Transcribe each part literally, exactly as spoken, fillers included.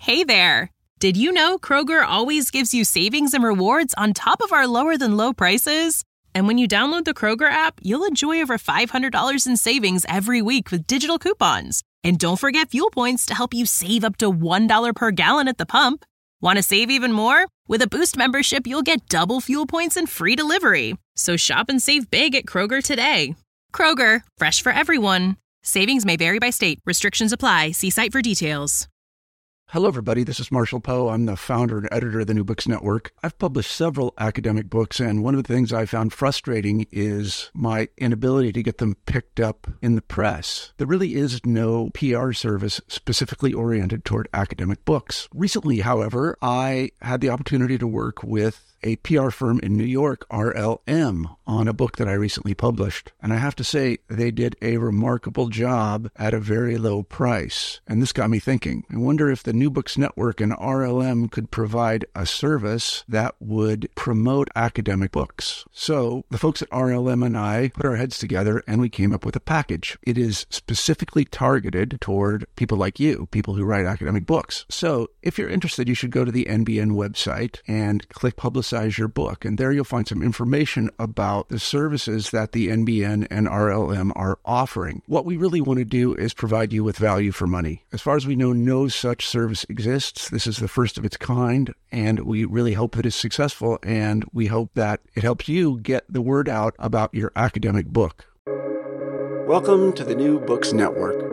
Hey there! Did you know Kroger always gives you savings and rewards on top of our lower-than-low prices? And when you download the Kroger app, you'll enjoy over five hundred dollars in savings every week with digital coupons. And don't forget fuel points to help you save up to one dollar per gallon at the pump. Want to save even more? With a Boost membership, you'll get double fuel points and free delivery. So shop and save big at Kroger today. Kroger, fresh for everyone. Savings may vary by state. Restrictions apply. See site for details. Hello, everybody. This is Marshall Poe. I'm the founder and editor of the New Books Network. I've published several academic books, and one of the things I found frustrating is my inability to get them picked up in the press. There really is no P R service specifically oriented toward academic books. Recently, however, I had the opportunity to work with a P R firm in New York, R L M, on a book that I recently published. And I have to say, they did a remarkable job at a very low price. And this got me thinking. I wonder if the New Books Network and R L M could provide a service that would promote academic books. So the folks at R L M and I put our heads together and we came up with a package. It is specifically targeted toward people like you, people who write academic books. So if you're interested, you should go to the N B N website and click Publicize your book. And there you'll find some information about the services that the N B N and R L M are offering. What we really want to do is provide you with value for money. As far as we know, no such service exists. This is the first of its kind, and we really hope that it's successful, and we hope that it helps you get the word out about your academic book. Welcome to the New Books Network.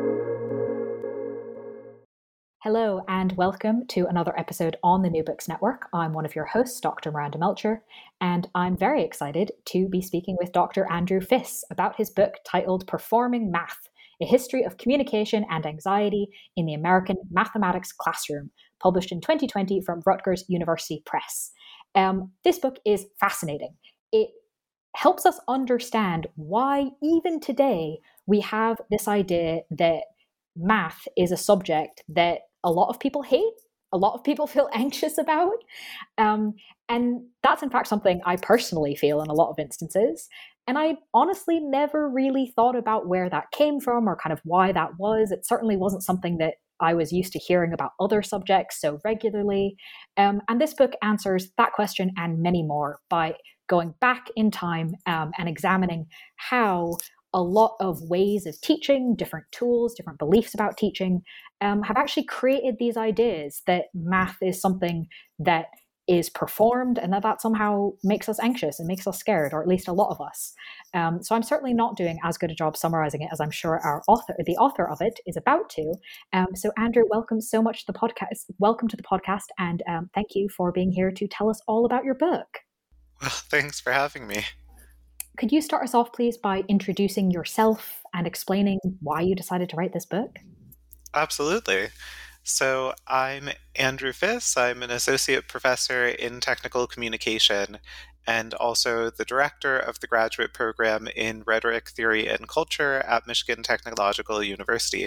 Hello and welcome to another episode on the New Books Network. I'm one of your hosts, Doctor Miranda Melcher, and I'm very excited to be speaking with Doctor Andrew Fiss about his book titled Performing Math, A History of Communication and Anxiety in the American Mathematics Classroom, published in twenty twenty from Rutgers University Press. Um, this book is fascinating. It helps us understand why even today we have this idea that math is a subject that a lot of people hate, a lot of people feel anxious about. Um, and that's in fact something I personally feel in a lot of instances. And I honestly never really thought about where that came from or kind of why that was. It certainly wasn't something that I was used to hearing about other subjects so regularly. Um, and this book answers that question and many more by going back in time um, and examining how a lot of ways of teaching, different tools, different beliefs about teaching, um, have actually created these ideas that math is something that is performed and that that somehow makes us anxious and makes us scared, or at least a lot of us. Um, so I'm certainly not doing as good a job summarizing it as I'm sure our author, the author of it, is about to. Um, so Andrew, welcome so much to the podcast. Welcome to the podcast, and um, thank you for being here to tell us all about your book. Well, thanks for having me. Could you start us off, please, by introducing yourself and explaining why you decided to write this book? Absolutely. So I'm Andrew Fiss. I'm an associate professor in technical communication and also the director of the graduate program in rhetoric, theory, and culture at Michigan Technological University.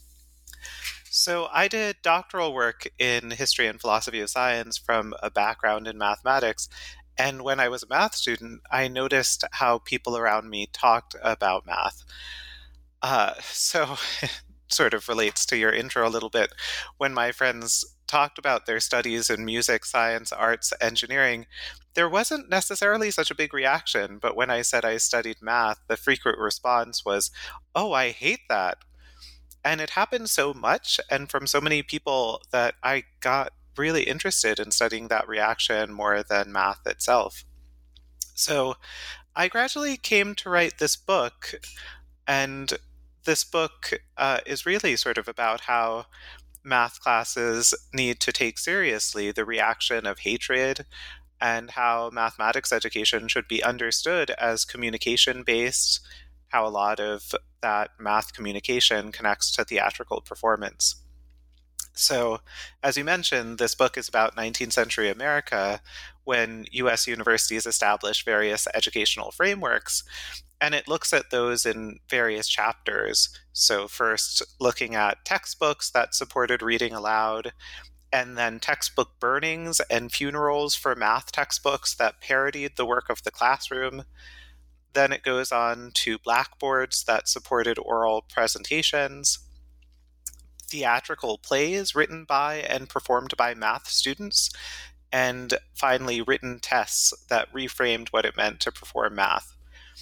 So I did doctoral work in history and philosophy of science from a background in mathematics. And when I was a math student, I noticed how people around me talked about math. Uh, so it sort of relates to your intro a little bit. When my friends talked about their studies in music, science, arts, engineering, there wasn't necessarily such a big reaction. But when I said I studied math, the frequent response was, "Oh, I hate that." And it happened so much and from so many people that I got really interested in studying that reaction more than math itself. So I gradually came to write this book, and this book uh, is really sort of about how math classes need to take seriously the reaction of hatred and how mathematics education should be understood as communication-based, how a lot of that math communication connects to theatrical performance. So, as you mentioned, this book is about nineteenth century America when U S universities established various educational frameworks, and it looks at those in various chapters. So first, looking at textbooks that supported reading aloud, and then textbook burnings and funerals for math textbooks that parodied the work of the classroom. Then it goes on to blackboards that supported oral presentations, theatrical plays written by and performed by math students, and finally written tests that reframed what it meant to perform math.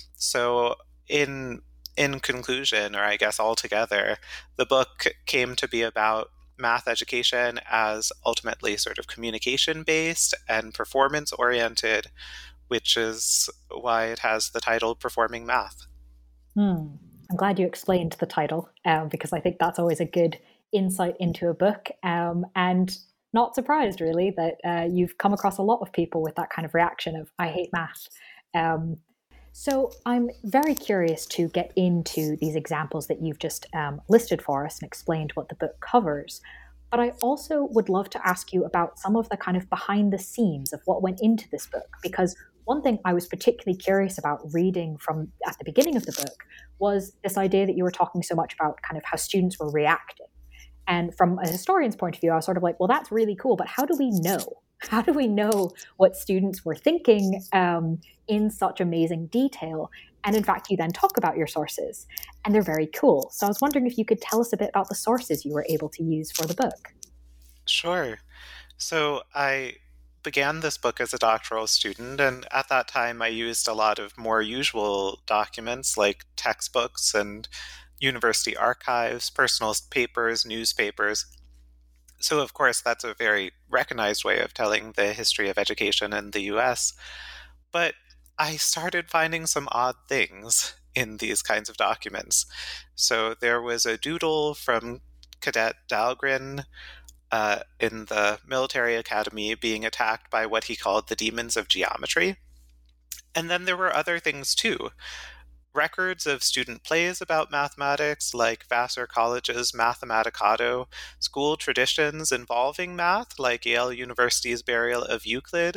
So in in conclusion, or I guess altogether, the book came to be about math education as ultimately sort of communication-based and performance-oriented, which is why it has the title Performing Math. Hmm. I'm glad you explained the title, um, because I think that's always a good insight into a book, um, and not surprised really that uh, you've come across a lot of people with that kind of reaction of, I hate math. Um, so I'm very curious to get into these examples that you've just um, listed for us and explained what the book covers. But I also would love to ask you about some of the kind of behind the scenes of what went into this book, because one thing I was particularly curious about reading from at the beginning of the book was this idea that you were talking so much about kind of how students were reacting. And from a historian's point of view, I was sort of like, well, that's really cool, but how do we know? How do we know what students were thinking um, in such amazing detail? And in fact, you then talk about your sources, and they're very cool. So I was wondering if you could tell us a bit about the sources you were able to use for the book. Sure. So I began this book as a doctoral student, and at that time I used a lot of more usual documents like textbooks and university archives, personal papers, newspapers. So of course that's a very recognized way of telling the history of education in the U S. But I started finding some odd things in these kinds of documents. So there was a doodle from Cadet Dahlgren Uh, in the military academy being attacked by what he called the demons of geometry. And then there were other things too. Records of student plays about mathematics, like Vassar College's Mathematicado, school traditions involving math, like Yale University's burial of Euclid.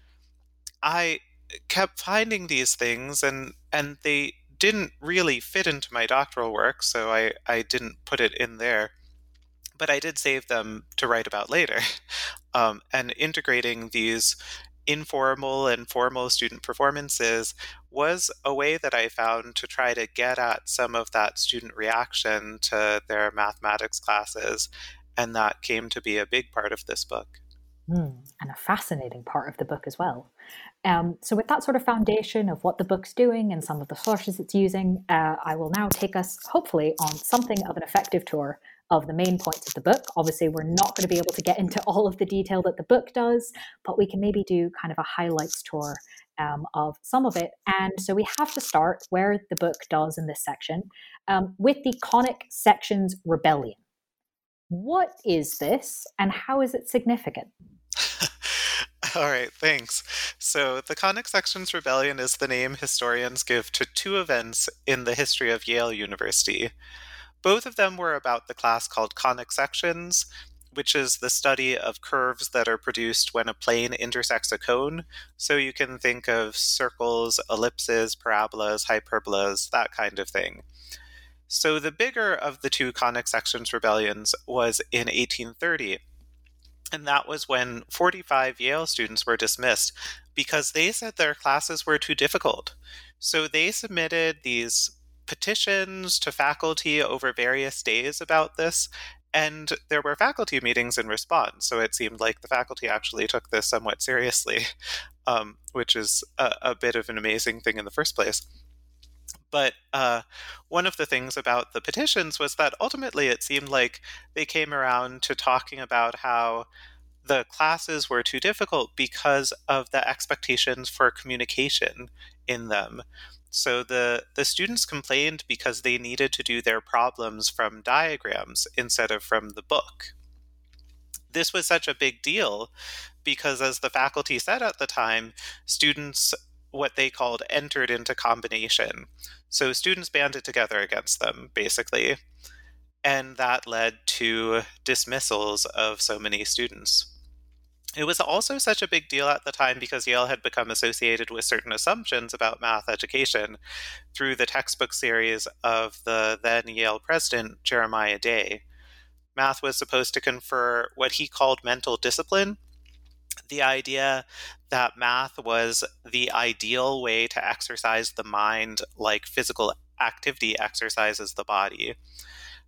I kept finding these things, and, and they didn't really fit into my doctoral work, so I, I didn't put it in there. But I did save them to write about later. Um, and integrating these informal and formal student performances was a way that I found to try to get at some of that student reaction to their mathematics classes. And that came to be a big part of this book. Mm, and a fascinating part of the book as well. Um, so with that sort of foundation of what the book's doing and some of the sources it's using, uh, I will now take us, hopefully, on something of an effective tour of the main points of the book. Obviously, we're not going to be able to get into all of the detail that the book does, but we can maybe do kind of a highlights tour um, of some of it. And so we have to start where the book does in this section, um, with the conic sections rebellion. What is this, and how is it significant? All right, thanks. So the Conic Sections Rebellion is the name historians give to two events in the history of Yale University. Both of them were about the class called conic sections, which is the study of curves that are produced when a plane intersects a cone. So you can think of circles, ellipses, parabolas, hyperbolas, that kind of thing. So the bigger of the two conic sections rebellions was in eighteen thirty. And that was when forty-five Yale students were dismissed because they said their classes were too difficult. So they submitted these petitions to faculty over various days about this, and there were faculty meetings in response. So it seemed like the faculty actually took this somewhat seriously, um, which is a, a bit of an amazing thing in the first place. But uh, one of the things about the petitions was that ultimately it seemed like they came around to talking about how the classes were too difficult because of the expectations for communication in them. So the, the students complained because they needed to do their problems from diagrams instead of from the book. This was such a big deal because, as the faculty said at the time, students, what they called, entered into combination. So students banded together against them, basically. And that led to dismissals of so many students. It was also such a big deal at the time because Yale had become associated with certain assumptions about math education through the textbook series of the then Yale president, Jeremiah Day. Math was supposed to confer what he called mental discipline, the idea that math was the ideal way to exercise the mind like physical activity exercises the body.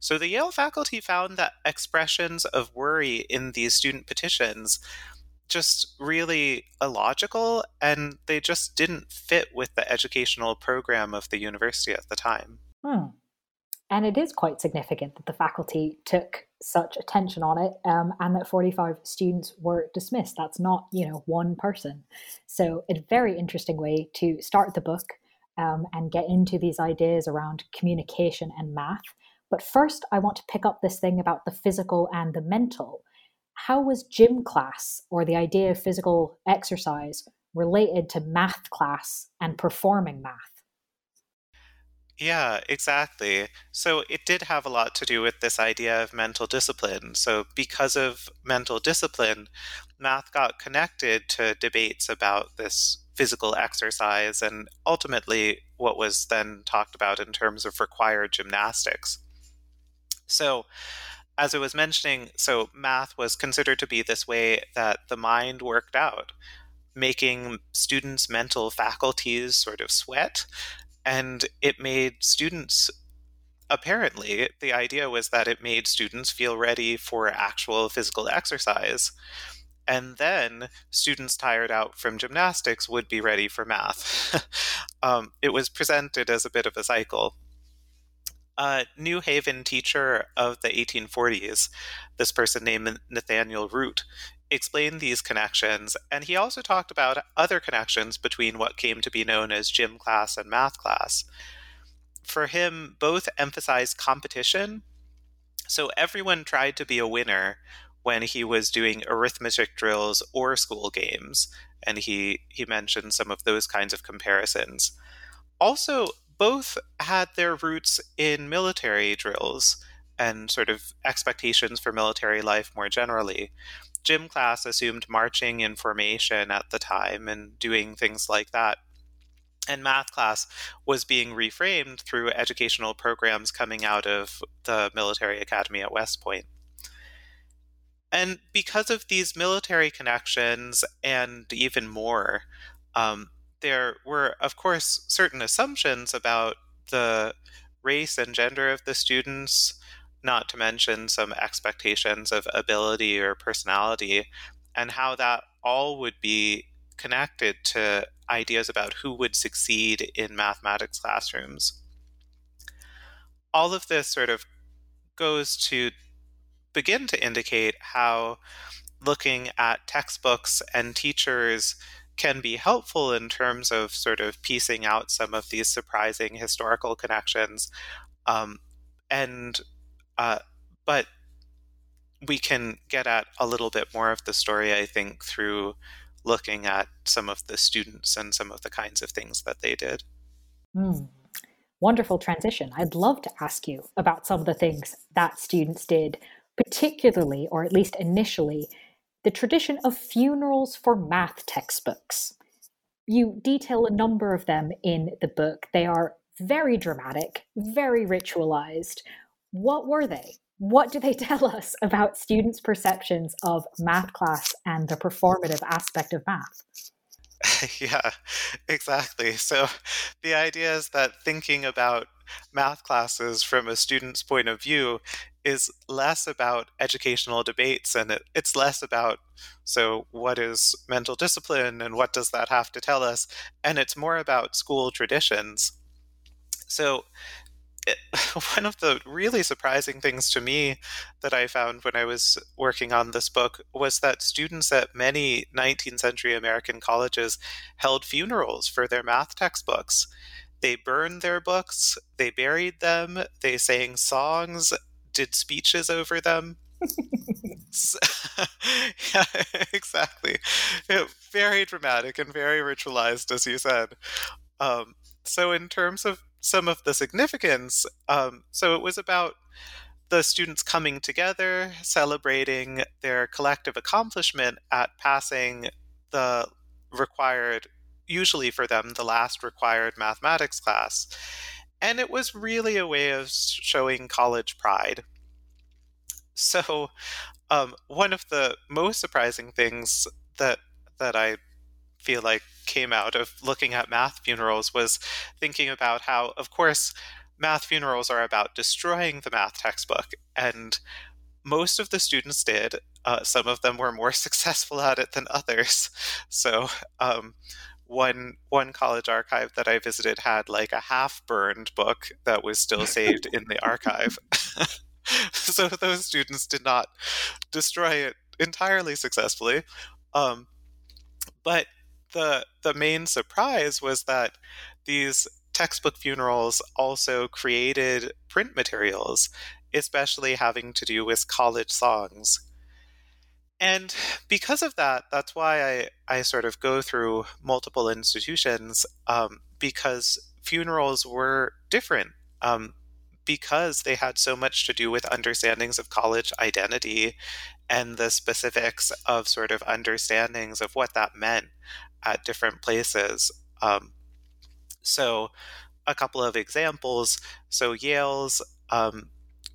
So the Yale faculty found that expressions of worry in these student petitions just really illogical, and they just didn't fit with the educational program of the university at the time. Hmm. And it is quite significant that the faculty took such attention on it, um, and that forty-five students were dismissed. That's not, you know, one person. So a very interesting way to start the book um, and get into these ideas around communication and math. But first, I want to pick up this thing about the physical and the mental. How was gym class, or the idea of physical exercise, related to math class and performing math? Yeah, exactly. So it did have a lot to do with this idea of mental discipline. So because of mental discipline, math got connected to debates about this physical exercise and ultimately what was then talked about in terms of required gymnastics. So as I was mentioning, so math was considered to be this way that the mind worked out, making students' mental faculties sort of sweat. And it made students, apparently, the idea was that it made students feel ready for actual physical exercise. And then students tired out from gymnastics would be ready for math. um, it was presented as a bit of a cycle. A New Haven teacher of the eighteen forties, this person named Nathaniel Root, explained these connections, and he also talked about other connections between what came to be known as gym class and math class. For him, both emphasized competition, so everyone tried to be a winner when he was doing arithmetic drills or school games, and he, he mentioned some of those kinds of comparisons. Also, both had their roots in military drills and sort of expectations for military life more generally. Gym class assumed marching in formation at the time and doing things like that. And math class was being reframed through educational programs coming out of the military academy at West Point. And because of these military connections and even more, um, there were, of course, certain assumptions about the race and gender of the students, not to mention some expectations of ability or personality, and how that all would be connected to ideas about who would succeed in mathematics classrooms. All of this sort of goes to begin to indicate how looking at textbooks and teachers can be helpful in terms of sort of piecing out some of these surprising historical connections. Um, and uh, but we can get at a little bit more of the story, I think, through looking at some of the students and some of the kinds of things that they did. Mm. Wonderful transition. I'd love to ask you about some of the things that students did, particularly, or at least initially, the tradition of funerals for math textbooks. You detail a number of them in the book. They are very dramatic, very ritualized. What were they? What do they tell us about students' perceptions of math class and the performative aspect of math? Yeah, exactly. So the idea is that thinking about math classes from a student's point of view is less about educational debates, and it, it's less about, so what is mental discipline and what does that have to tell us? And it's more about school traditions. So it, one of the really surprising things to me that I found when I was working on this book was that students at many nineteenth century American colleges held funerals for their math textbooks. They burned their books, they buried them, they sang songs, did speeches over them. Yeah, exactly. It, very dramatic and very ritualized, as you said. Um, so in terms of some of the significance, um, so it was about the students coming together, celebrating their collective accomplishment at passing the required, usually for them, the last required mathematics class. And it was really a way of showing college pride. So um, one of the most surprising things that that I feel like came out of looking at math funerals was thinking about how, of course, math funerals are about destroying the math textbook. And most of the students did. Uh, some of them were more successful at it than others. So um, one one college archive that I visited had like a half-burned book that was still saved in the archive. So those students did not destroy it entirely successfully. Um, but the the main surprise was that these textbook funerals also created print materials, especially having to do with college songs. And because of that, that's why I, I sort of go through multiple institutions, um, because funerals were different, um, because they had so much to do with understandings of college identity and the specifics of sort of understandings of what that meant at different places. Um, so a couple of examples. So Yale's, um,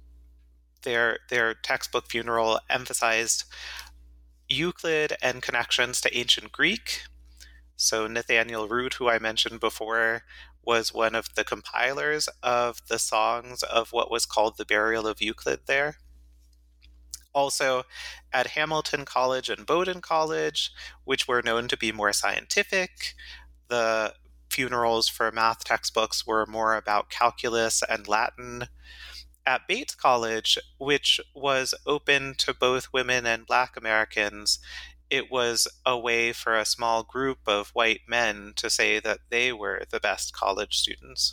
their their textbook funeral emphasized Euclid and connections to ancient Greek. So Nathaniel Root, who I mentioned before, was one of the compilers of the songs of what was called the Burial of Euclid there. Also, at Hamilton College and Bowdoin College, which were known to be more scientific, the funerals for math textbooks were more about calculus and Latin. At Bates College, which was open to both women and Black Americans, it was a way for a small group of white men to say that they were the best college students.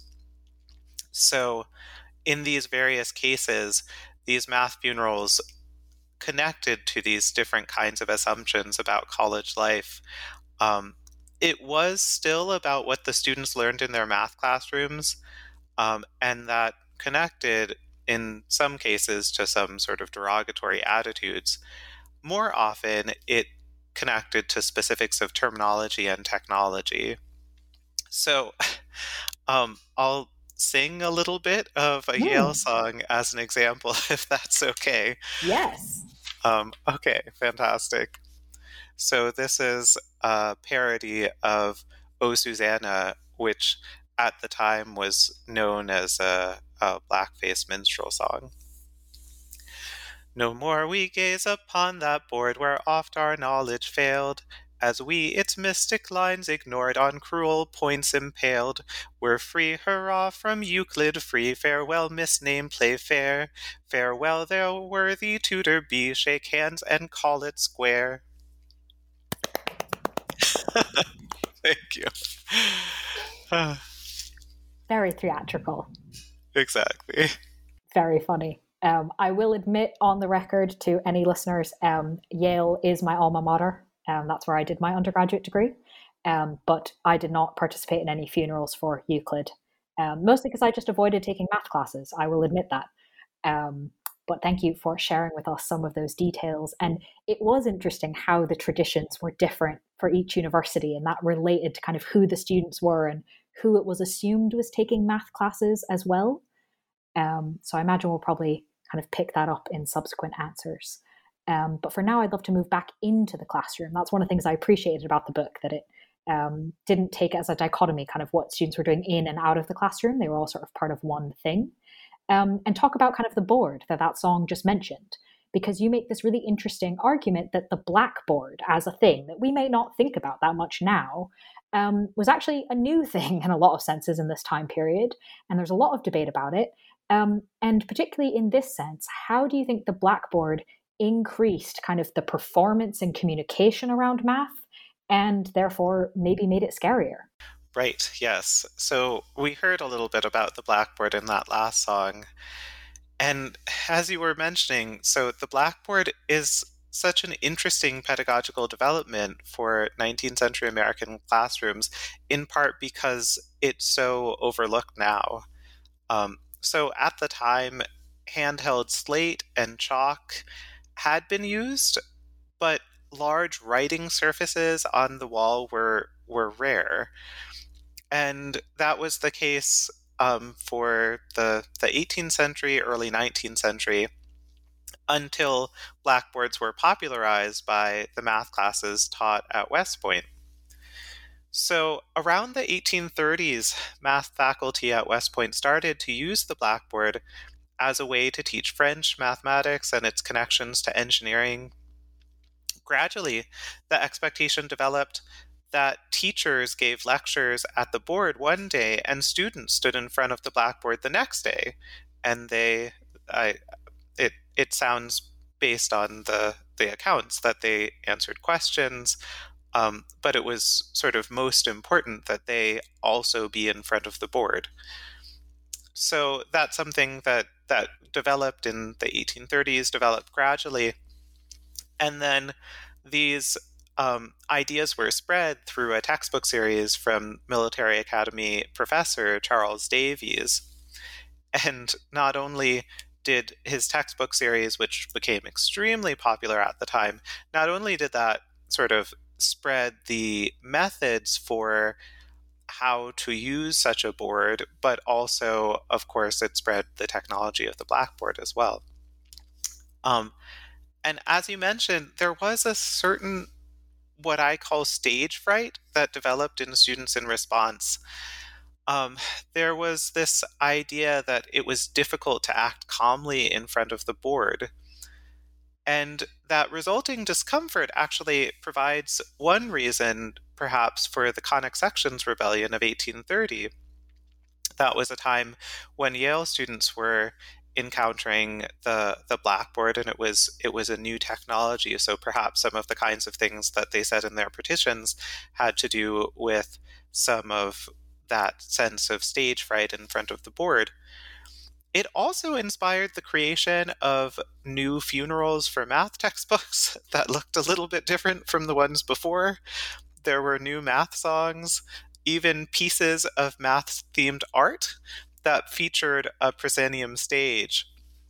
So in these various cases, these math funerals connected to these different kinds of assumptions about college life. Um, it was still about what the students learned in their math classrooms, um, and that connected in some cases to some sort of derogatory attitudes. More often, it connected to specifics of terminology and technology. So um, I'll sing a little bit of a mm. Yale song as an example, if that's okay. Yes. Um, okay, fantastic. So this is a parody of O Susanna, which at the time was known as a, a blackface minstrel song. No more we gaze upon that board where oft our knowledge failed, as we its mystic lines ignored, on cruel points impaled. We're free, hurrah, from Euclid free, farewell, misname, play fair. Farewell, there worthy tutor be, shake hands and call it square. Thank you. Very theatrical. Exactly. Very funny. Um, I will admit on the record to any listeners, um, Yale is my alma mater. Um, that's where I did my undergraduate degree. Um, but I did not participate in any funerals for Euclid, um, mostly because I just avoided taking math classes. I will admit that. Um, but thank you for sharing with us some of those details. And it was interesting how the traditions were different for each university, and that related to kind of who the students were and who it was assumed was taking math classes as well. Um, so I imagine we'll probably kind of pick that up in subsequent answers. Um, but for now, I'd love to move back into the classroom. That's one of the things I appreciated about the book, that it um, didn't take it as a dichotomy, kind of what students were doing in and out of the classroom. They were all sort of part of one thing. Um, and talk about kind of the board that that song just mentioned, because you make this really interesting argument that the blackboard as a thing that we may not think about that much now um, was actually a new thing in a lot of senses in this time period. And there's a lot of debate about it. Um, and particularly in this sense, how do you think the blackboard increased kind of the performance and communication around math, and therefore maybe made it scarier? Right, yes. So we heard a little bit about the blackboard in that last song. And as you were mentioning, so the blackboard is such an interesting pedagogical development for nineteenth century American classrooms, in part because it's so overlooked now. Um, so at the time, handheld slate and chalk had been used, but large writing surfaces on the wall were were rare. And that was the case um, for the, the eighteenth century, early nineteenth century, until blackboards were popularized by the math classes taught at West Point. So around the eighteen thirties, math faculty at West Point started to use the blackboard as a way to teach French, mathematics, and its connections to engineering. Gradually, the expectation developed that teachers gave lectures at the board one day and students stood in front of the blackboard the next day. And they, I, it, it sounds based on the, the accounts that they answered questions, um, but it was sort of most important that they also be in front of the board. So that's something that, that developed in the eighteen thirties, developed gradually. And then these um, ideas were spread through a textbook series from military academy professor Charles Davies. And not only did his textbook series, which became extremely popular at the time, not only did that sort of spread the methods for how to use such a board, but also, of course, it spread the technology of the blackboard as well. Um, and as you mentioned, there was a certain, what I call stage fright, that developed in students in response. Um, there was this idea that it was difficult to act calmly in front of the board. And that resulting discomfort actually provides one reason, perhaps, for the Conic Sections Rebellion of eighteen thirty. That was a time when Yale students were encountering the the blackboard, and it was it was a new technology. So perhaps some of the kinds of things that they said in their petitions had to do with some of that sense of stage fright in front of the board. It also inspired the creation of new funerals for math textbooks that looked a little bit different from the ones before. There were new math songs, even pieces of math-themed art that featured a proscenium stage.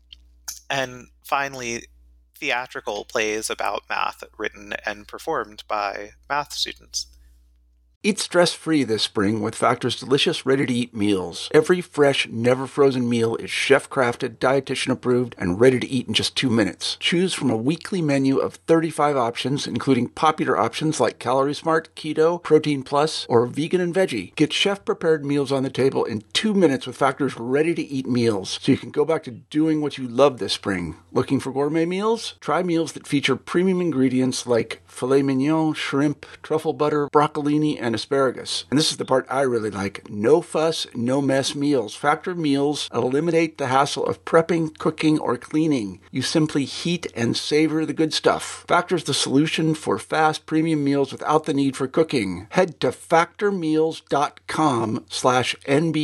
And finally, theatrical plays about math written and performed by math students. Eat stress-free this spring with Factor's delicious, ready-to-eat meals. Every fresh, never-frozen meal is chef-crafted, dietitian-approved, and ready to eat in just two minutes. Choose from a weekly menu of thirty-five options, including popular options like Calorie Smart, Keto, Protein Plus, or Vegan and Veggie. Get chef-prepared meals on the table in two minutes with Factor's ready-to-eat meals, so you can go back to doing what you love this spring. Looking for gourmet meals? Try meals that feature premium ingredients like filet mignon, shrimp, truffle butter, broccolini, and asparagus. And this is the part I really like. No fuss, no mess meals. Factor meals eliminate the hassle of prepping, cooking, or cleaning. You simply heat and savor the good stuff. Factor's the solution for fast premium meals without the need for cooking. Head to factormeals.com slash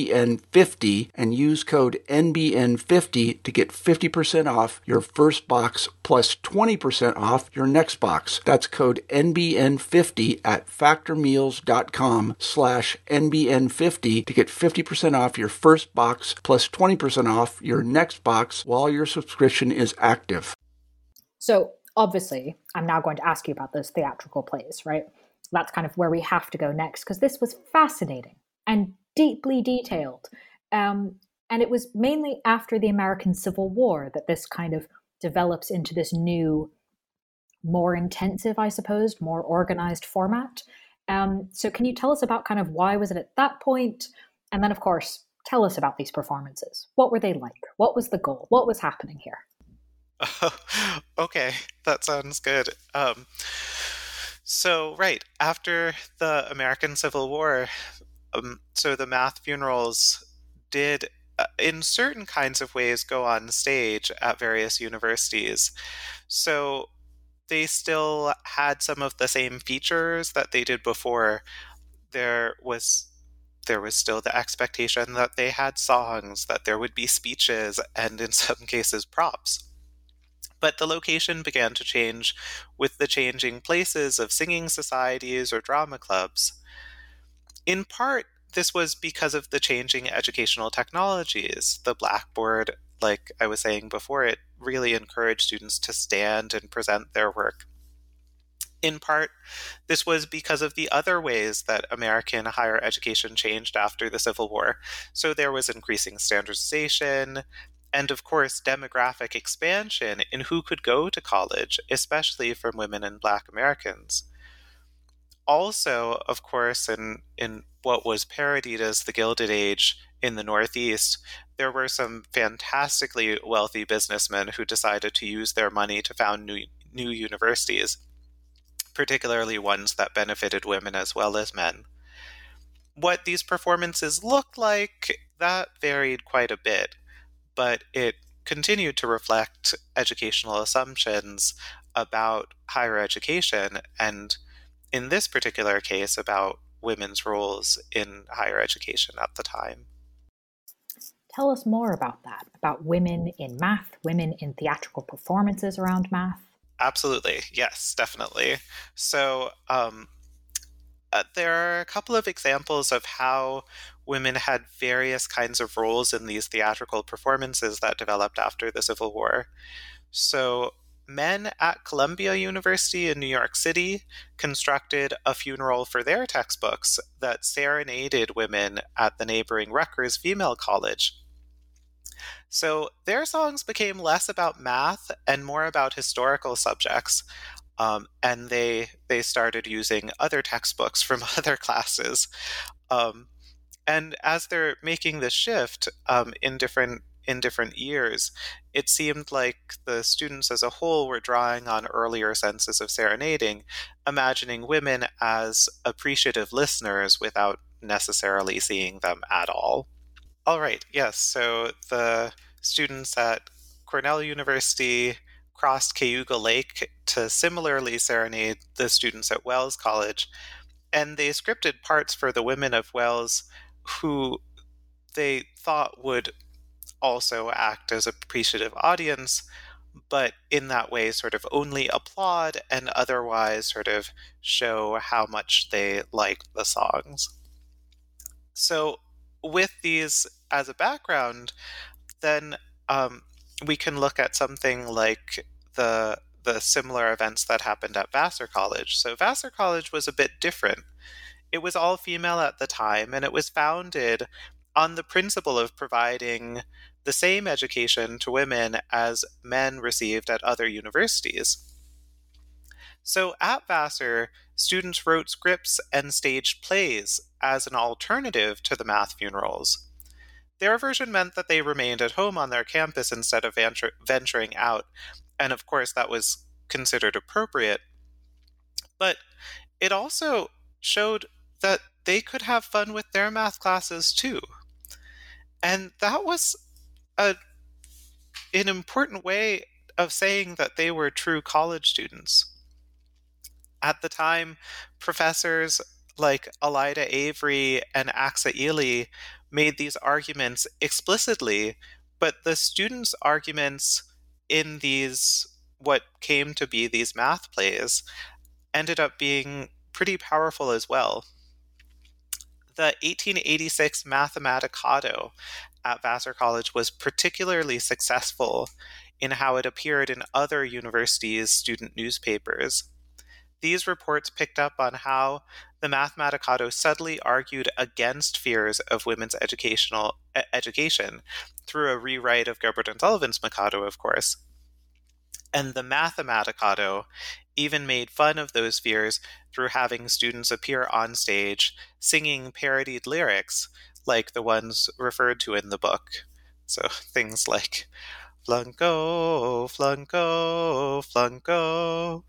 NBN50 and use code N B N fifty to get fifty percent off your first box plus twenty percent off your next box. That's code N B N fifty at factormeals.com slash N B N fifty to get fifty percent off your first box plus twenty percent off your next box while your subscription is active. So obviously, I'm now going to ask you about those theatrical plays, right? That's kind of where we have to go next, because this was fascinating and deeply detailed. Um, and it was mainly after the American Civil War that this kind of develops into this new, more intensive, I suppose, more organized format. Um, so can you tell us about kind of why was it at that point? And then, of course, tell us about these performances. What were they like? What was the goal? What was happening here? Oh, okay, that sounds good. Um, so, right, after the American Civil War, um, so the math funerals did, uh, in certain kinds of ways, go on stage at various universities. So they still had some of the same features that they did before. There was there was still the expectation that they had songs, that there would be speeches, and in some cases props. But the location began to change with the changing places of singing societies or drama clubs. In part, this was because of the changing educational technologies. The blackboard, like I was saying before, it really encouraged students to stand and present their work. In part, this was because of the other ways that American higher education changed after the Civil War. So there was increasing standardization and, of course, demographic expansion in who could go to college, especially from women and Black Americans. Also, of course, in, in what was parodied as the Gilded Age in the Northeast, there were some fantastically wealthy businessmen who decided to use their money to found new, new universities, particularly ones that benefited women as well as men. What these performances looked like, that varied quite a bit, but it continued to reflect educational assumptions about higher education, and in this particular case, about women's roles in higher education at the time. Tell us more about that, about women in math, women in theatrical performances around math. Absolutely. Yes, definitely. So um, uh, there are a couple of examples of how women had various kinds of roles in these theatrical performances that developed after the Civil War. So men at Columbia University in New York City constructed a funeral for their textbooks that serenaded women at the neighboring Rutgers Female College. So their songs became less about math and more about historical subjects, um, and they they started using other textbooks from other classes. Um, and as they're making this shift um, in different in different years, it seemed like the students as a whole were drawing on earlier senses of serenading, imagining women as appreciative listeners without necessarily seeing them at all. All right, yes, so the students at Cornell University crossed Cayuga Lake to similarly serenade the students at Wells College, and they scripted parts for the women of Wells who they thought would also act as appreciative audience, but in that way sort of only applaud and otherwise sort of show how much they liked the songs. So with these as a background, then um, we can look at something like the the similar events that happened at Vassar College. So Vassar College was a bit different. It was all female at the time, and it was founded on the principle of providing the same education to women as men received at other universities. So at Vassar, students wrote scripts and staged plays as an alternative to the math funerals. Their version meant that they remained at home on their campus instead of venture- venturing out, and of course that was considered appropriate. But it also showed that they could have fun with their math classes too. And that was a, an important way of saying that they were true college students. At the time, professors like Alida Avery and Axa Ely made these arguments explicitly, but the students' arguments in these, what came to be these math plays, ended up being pretty powerful as well. The eighteen eighty-six Mathematicado at Vassar College was particularly successful in how it appeared in other universities' student newspapers. These reports picked up on how the Mathematicado subtly argued against fears of women's educational e- education through a rewrite of Gilbert and Sullivan's Mikado, of course. And the Mathematicado even made fun of those fears through having students appear on stage singing parodied lyrics like the ones referred to in the book. So things like Flunko, Flunko, Flunko.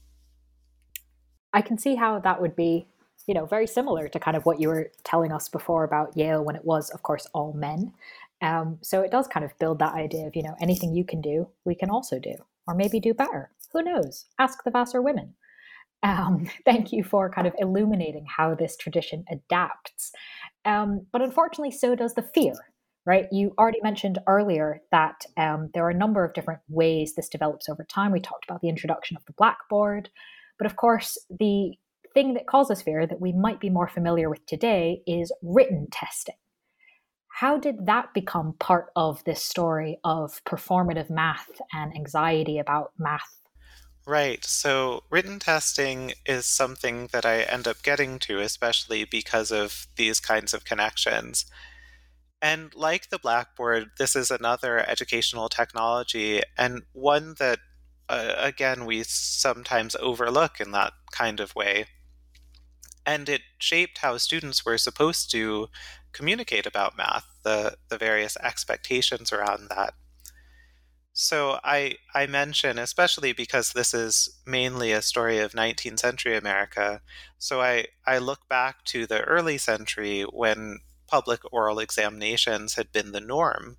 I can see how that would be, you know, very similar to kind of what you were telling us before about Yale when it was, of course, all men. Um, so it does kind of build that idea of, you know, anything you can do, we can also do, or maybe do better. Who knows? Ask the Vassar women. Um, thank you for kind of illuminating how this tradition adapts. Um, but unfortunately, so does the fear, right? You already mentioned earlier that um, there are a number of different ways this develops over time. We talked about the introduction of the blackboard. But of course, the thing that causes fear that we might be more familiar with today is written testing. How did that become part of this story of performative math and anxiety about math? Right. So written testing is something that I end up getting to, especially because of these kinds of connections. And like the Blackboard, this is another educational technology, and one that, uh, again, we sometimes overlook in that kind of way. And it shaped how students were supposed to communicate about math, the, the various expectations around that. So I, I mention, especially because this is mainly a story of nineteenth century America, so I, I look back to the early century when public oral examinations had been the norm.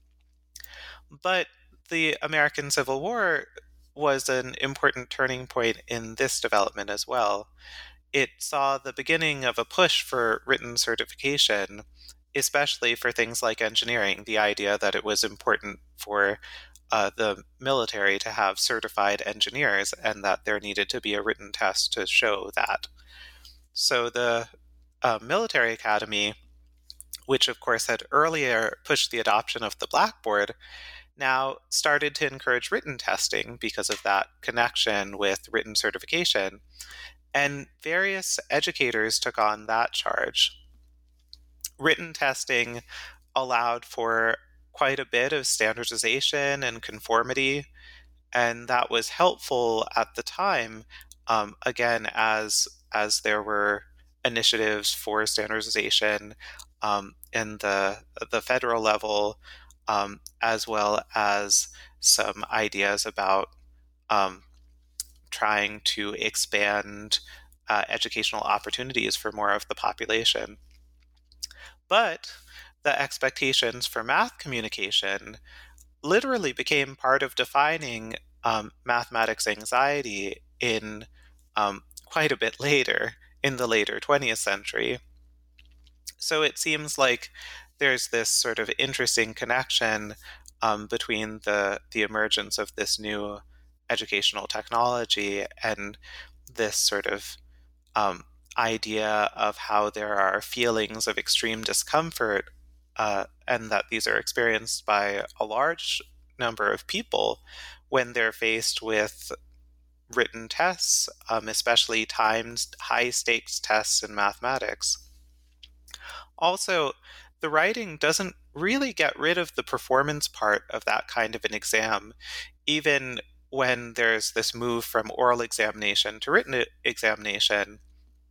But the American Civil War was an important turning point in this development as well. It saw the beginning of a push for written certification, especially for things like engineering, the idea that it was important for uh, the military to have certified engineers and that there needed to be a written test to show that. So the uh, military academy, which of course had earlier pushed the adoption of the blackboard, now started to encourage written testing because of that connection with written certification. And various educators took on that charge. Written testing allowed for quite a bit of standardization and conformity, and that was helpful at the time, um, again, as, as there were initiatives for standardization um, in the, the federal level, um, as well as some ideas about um, trying to expand uh, educational opportunities for more of the population. But the expectations for math communication literally became part of defining um, mathematics anxiety in um, quite a bit later, in the later twentieth century. So it seems like there's this sort of interesting connection um, between the, the emergence of this new educational technology and this sort of um, idea of how there are feelings of extreme discomfort uh, and that these are experienced by a large number of people when they're faced with written tests, um, especially timed high-stakes tests in mathematics. Also, the writing doesn't really get rid of the performance part of that kind of an exam, even when there's this move from oral examination to written examination.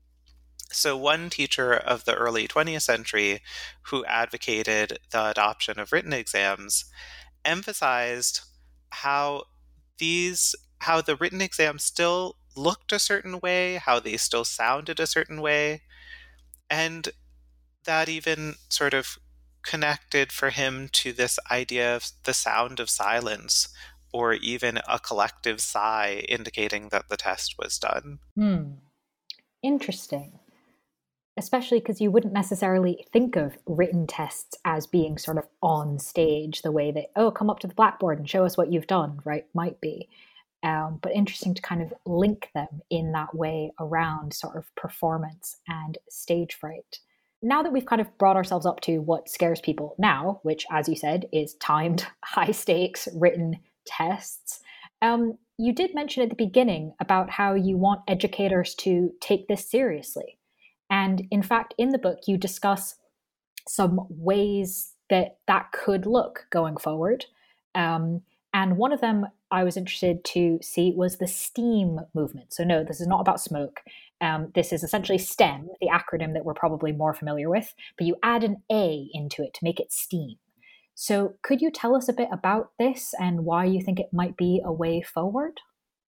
So one teacher of the early twentieth century who advocated the adoption of written exams emphasized how these, how the written exams still looked a certain way, how they still sounded a certain way, and that even sort of connected for him to this idea of the sound of silence, or even a collective sigh indicating that the test was done. Hmm. Interesting. Especially because you wouldn't necessarily think of written tests as being sort of on stage the way that, oh, come up to the blackboard and show us what you've done, right? Might be. Um, but interesting to kind of link them in that way around sort of performance and stage fright. Now that we've kind of brought ourselves up to what scares people now, which, as you said, is timed, high stakes, written tests, um, you did mention at the beginning about how you want educators to take this seriously. And in fact, in the book, you discuss some ways that that could look going forward. Um, and one of them I was interested to see was the STEAM movement. So no, this is not about smoke. Um, this is essentially STEM, the acronym that we're probably more familiar with, but you add an A into it to make it STEAM. So could you tell us a bit about this and why you think it might be a way forward?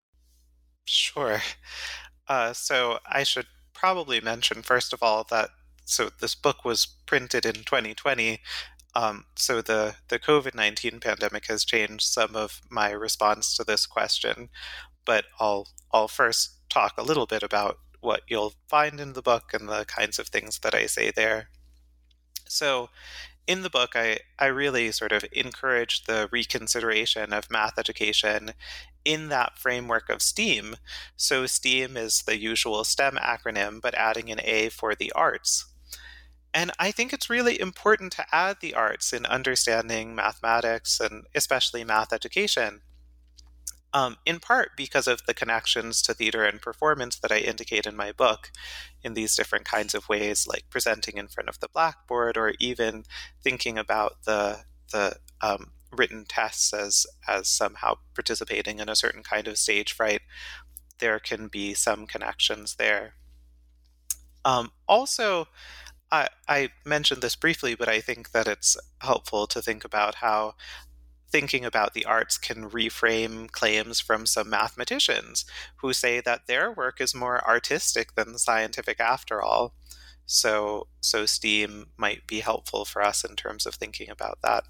Sure. Uh, so I should probably mention, first of all, that so this book was printed in twenty twenty. Um, so the, the COVID nineteen pandemic has changed some of my response to this question, but I'll, I'll first talk a little bit about what you'll find in the book and the kinds of things that I say there. So in the book, I, I really sort of encourage the reconsideration of math education in that framework of STEAM. So STEAM is the usual STEM acronym, but adding an A for the arts. And I think it's really important to add the arts in understanding mathematics and especially math education, um, in part because of the connections to theater and performance that I indicate in my book in these different kinds of ways, like presenting in front of the blackboard or even thinking about the the um, written tests as, as somehow participating in a certain kind of stage fright. There can be some connections there. Um, also, I, I mentioned this briefly, but I think that it's helpful to think about how thinking about the arts can reframe claims from some mathematicians who say that their work is more artistic than scientific after all. So, so STEAM might be helpful for us in terms of thinking about that.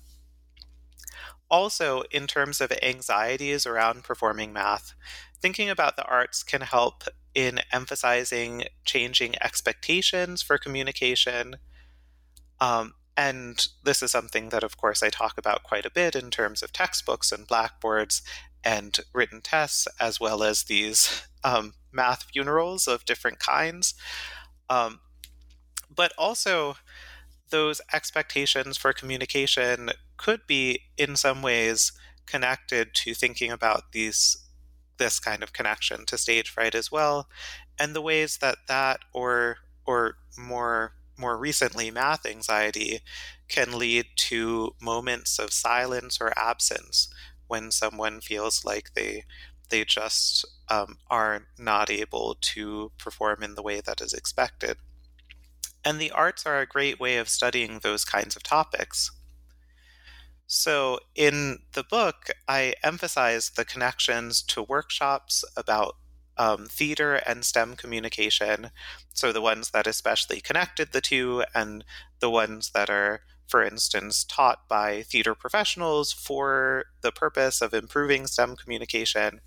Also, in terms of anxieties around performing math, thinking about the arts can help in emphasizing changing expectations for communication. Um, and this is something that, of course, I talk about quite a bit in terms of textbooks and blackboards and written tests, as well as these um, math funerals of different kinds. Um, but also, those expectations for communication could be in some ways connected to thinking about these this kind of connection to stage fright as well, and the ways that that or or more more recently math anxiety can lead to moments of silence or absence when someone feels like they they just um, are not able to perform in the way that is expected. And the arts are a great way of studying those kinds of topics. So in the book, I emphasize the connections to workshops about um, theater and STEM communication. So the ones that especially connected the two, and the ones that are, for instance, taught by theater professionals for the purpose of improving STEM communication.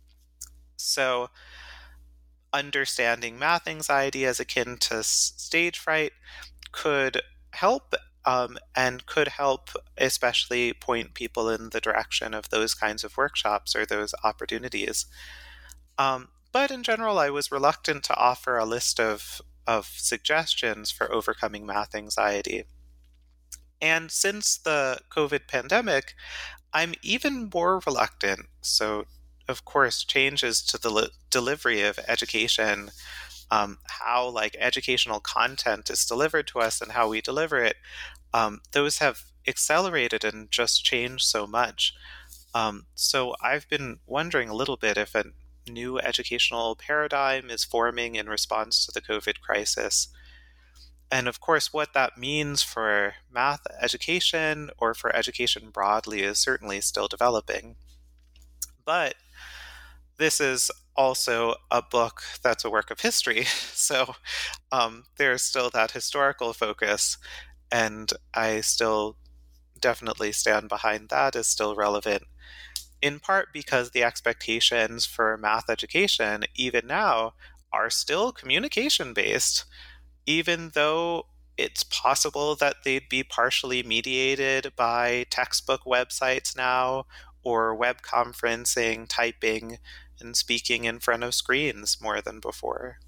So understanding math anxiety as akin to stage fright could help um, and could help especially point people in the direction of those kinds of workshops or those opportunities. Um, but in general, I was reluctant to offer a list of, of suggestions for overcoming math anxiety. And since the COVID pandemic, I'm even more reluctant. So, of course, changes to the li- delivery of education, um, how like educational content is delivered to us and how we deliver it, um, those have accelerated and just changed so much. Um, so I've been wondering a little bit if a new educational paradigm is forming in response to the COVID crisis. And of course, what that means for math education or for education broadly is certainly still developing. But this is also a book that's a work of history. So um, there's still that historical focus, and I still definitely stand behind that as still relevant, in part because the expectations for math education, even now, are still communication based, even though it's possible that they'd be partially mediated by textbook websites now, or web conferencing, typing, and speaking in front of screens more than before.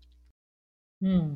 Hmm.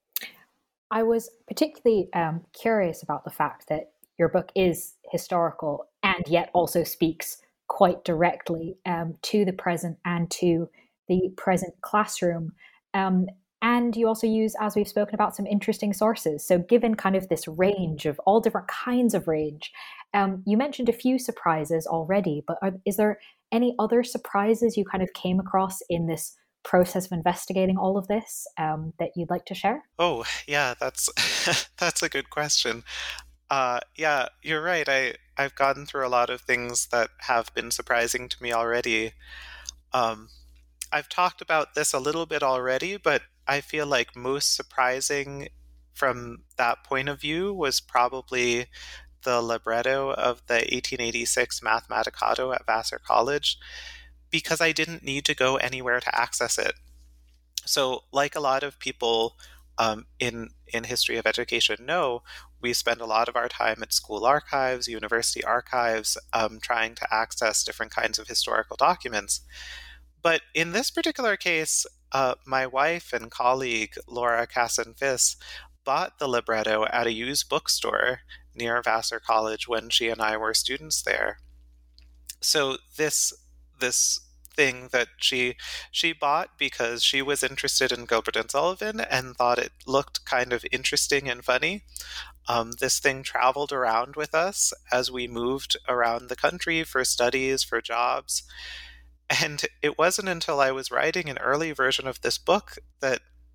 I was particularly um, curious about the fact that your book is historical and yet also speaks quite directly um, to the present and to the present classroom. Um, and you also use, as we've spoken about, some interesting sources. So given kind of this range of all different kinds of range, um, you mentioned a few surprises already, but are, is there any other surprises you kind of came across in this process of investigating all of this um, that you'd like to share? Oh, yeah, that's that's a good question. Uh, yeah, you're right. I, I've gotten through a lot of things that have been surprising to me already. Um, I've talked about this a little bit already, but I feel like most surprising from that point of view was probably the libretto of the eighteen eighty-six Mathematicado at Vassar College, because I didn't need to go anywhere to access it. So, like a lot of people um, in in history of education know, we spend a lot of our time at school archives, university archives, um, trying to access different kinds of historical documents. But in this particular case, uh, my wife and colleague, Laura Casson-Fiss, bought the libretto at a used bookstore near Vassar College when she and I were students there. So this this thing that she she bought because she was interested in Gilbert and Sullivan and thought it looked kind of interesting and funny. Um, this thing traveled around with us as we moved around the country for studies, for jobs. And it wasn't until I was writing an early version of this book that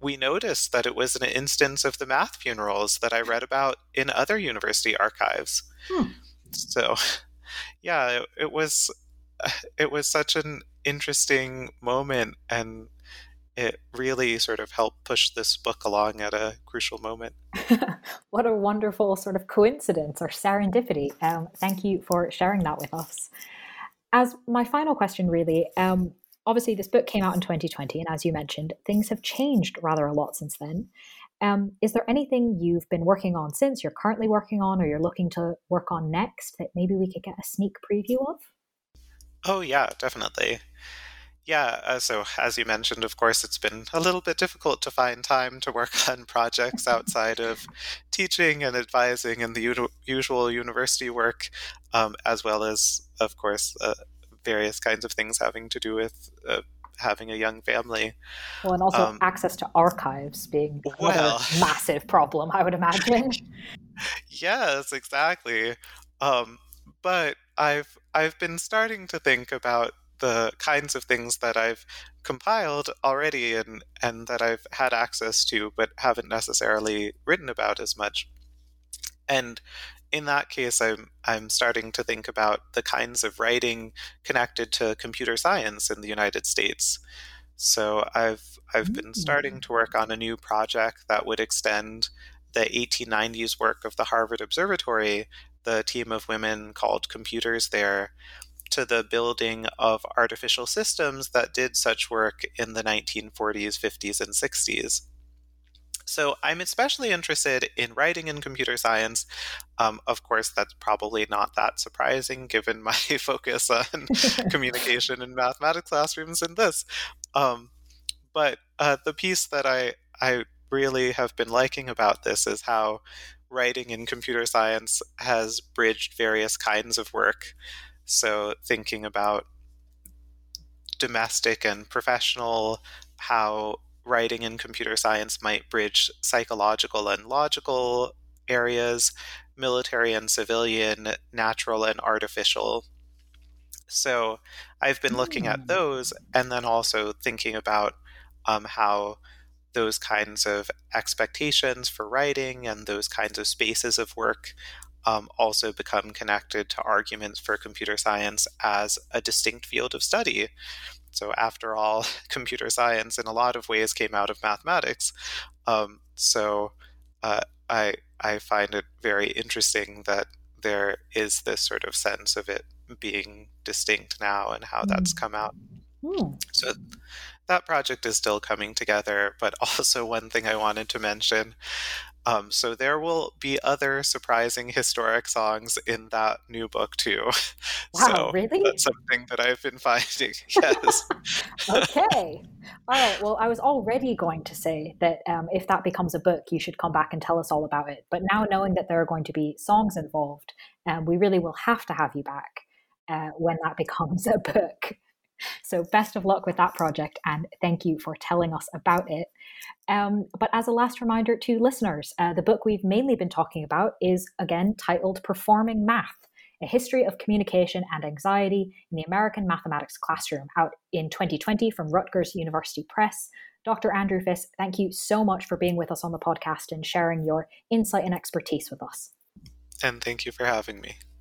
we noticed that it was an instance of the math funerals that I read about in other university archives. Hmm. So, yeah, it, it was it was such an interesting moment, and it really sort of helped push this book along at a crucial moment. What a wonderful sort of coincidence or serendipity. Um, thank you for sharing that with us. As my final question, really, um, obviously this book came out in twenty twenty, and as you mentioned, things have changed rather a lot since then. Um, is there anything you've been working on since, you're currently working on, or you're looking to work on next that maybe we could get a sneak preview of? Oh, yeah, definitely. Yeah, uh, so as you mentioned, of course, it's been a little bit difficult to find time to work on projects outside of teaching and advising and the u- usual university work, um, as well as, of course, uh, various kinds of things having to do with uh, having a young family. Well, and also Um, access to archives being another well, massive problem, I would imagine. yes, exactly. Um, but I've I've been starting to think about the kinds of things that I've compiled already and and that I've had access to, but haven't necessarily written about as much. And in that case, I'm I'm starting to think about the kinds of writing connected to computer science in the United States. So I've I've been starting to work on a new project that would extend the eighteen nineties work of the Harvard Observatory, the team of women called Computers there, to the building of artificial systems that did such work in the nineteen forties, fifties, and sixties. So I'm especially interested in writing in computer science. Um, of course, that's probably not that surprising given my focus on communication in mathematics classrooms and this. Um, but uh, the piece that I, I really have been liking about this is how writing in computer science has bridged various kinds of work. So thinking about domestic and professional, how writing in computer science might bridge psychological and logical areas, military and civilian, natural and artificial. So I've been looking at those, and then also thinking about um, how those kinds of expectations for writing and those kinds of spaces of work um, also become connected to arguments for computer science as a distinct field of study. So after all, computer science in a lot of ways came out of mathematics. Um, so uh, I I find it very interesting that there is this sort of sense of it being distinct now and how that's come out. Hmm. So that project is still coming together, but also one thing I wanted to mention. Um, so there will be other surprising historic songs in that new book too. Wow, so really? That's something that I've been finding. Yes. Okay. All right. Well, I was already going to say that um, if that becomes a book, you should come back and tell us all about it. But now knowing that there are going to be songs involved, um, we really will have to have you back uh, when that becomes a book. So best of luck with that project, and thank you for telling us about it. Um, but as a last reminder to listeners, uh, the book we've mainly been talking about is, again, titled Performing Math, A History of Communication and Anxiety in the American Mathematics Classroom, out in twenty twenty from Rutgers University Press. Doctor Andrew Fiss, thank you so much for being with us on the podcast and sharing your insight and expertise with us. And thank you for having me.